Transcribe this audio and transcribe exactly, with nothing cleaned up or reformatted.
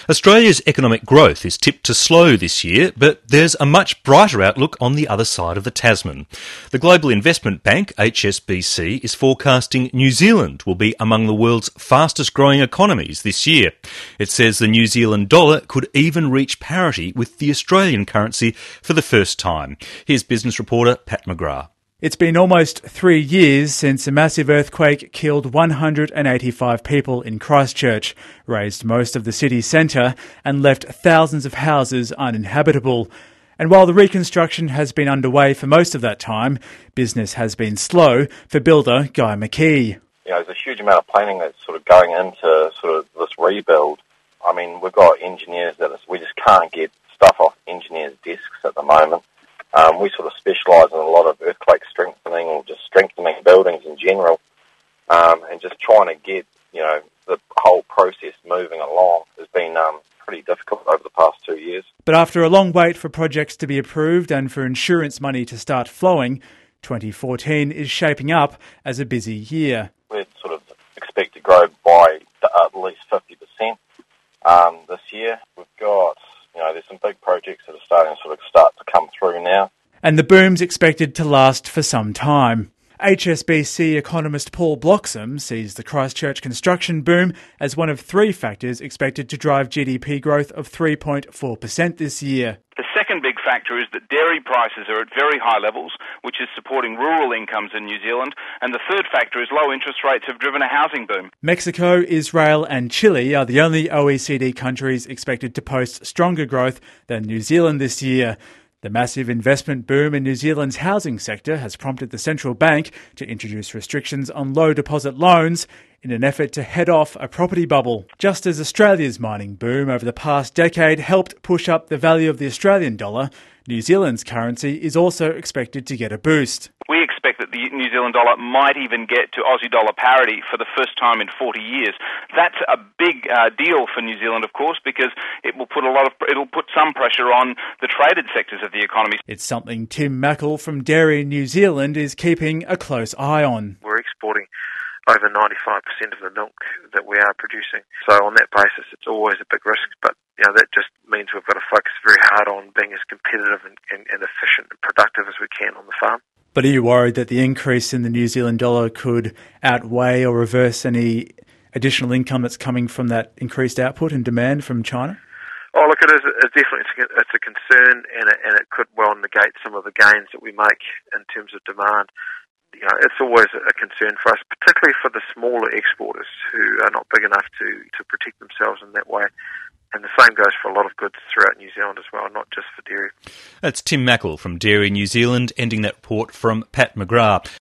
Australia's economic growth is tipped to slow this year, but there's a much brighter outlook on the other side of the Tasman. The global investment bank, H S B C, is forecasting New Zealand will be among the world's fastest growing economies this year. It says the New Zealand dollar could even reach parity with the Australian currency for the first time. Here's business reporter Pat McGrath. It's been almost three years since a massive earthquake killed one hundred eighty-five people in Christchurch, razed most of the city centre and left thousands of houses uninhabitable. And while the reconstruction has been underway for most of that time, business has been slow for builder Guy McKee. You know, there's a huge amount of planning that's sort of going into sort of this rebuild. I mean, we've got engineers that we just can't get stuff off engineers' desks at the moment. Um, we sort of specialise in a lot of earthquake strengthening or just strengthening buildings in general, um, and just trying to get, you know, the whole process moving along has been um, pretty difficult over the past two years. But after a long wait for projects to be approved and for insurance money to start flowing, twenty fourteen is shaping up as a busy year. We'd sort of expect to grow by at least fifty percent um, this year. We've got, you know, there's some big projects that are starting to sort of start to come through now. And the boom's expected to last for some time. H S B C economist Paul Bloxham sees the Christchurch construction boom as one of three factors expected to drive G D P growth of three point four percent this year. The second big factor is that dairy prices are at very high levels, which is supporting rural incomes in New Zealand. And the third factor is low interest rates have driven a housing boom. Mexico, Israel and Chile are the only O E C D countries expected to post stronger growth than New Zealand this year. The massive investment boom in New Zealand's housing sector has prompted the central bank to introduce restrictions on low deposit loans in an effort to head off a property bubble. Just as Australia's mining boom over the past decade helped push up the value of the Australian dollar, New Zealand's currency is also expected to get a boost. We expect that the New Zealand dollar might even get to Aussie dollar parity for the first time in forty years. That's a big uh, deal for New Zealand, of course, because it will put a lot of it'll put some pressure on the traded sectors of the economy. It's something Tim Mackle from Dairy New Zealand is keeping a close eye on. We're exporting over ninety-five percent of the milk that we are producing. So on that basis, it's always a big risk, but you know, that just means we've got to focus very hard on being as competitive and, and, and efficient and productive as we can on the farm. But are you worried that the increase in the New Zealand dollar could outweigh or reverse any additional income that's coming from that increased output and demand from China? Oh, look, it is it's definitely it's a concern, and it, and it could well negate some of the gains that we make in terms of demand. You know, it's always a concern for us, particularly for the smaller exporters who are not big enough to, to protect themselves in that way. And the same goes for a lot of goods throughout New Zealand as well, not just for dairy. That's Tim Mackle from Dairy New Zealand, ending that report from Pat McGrath.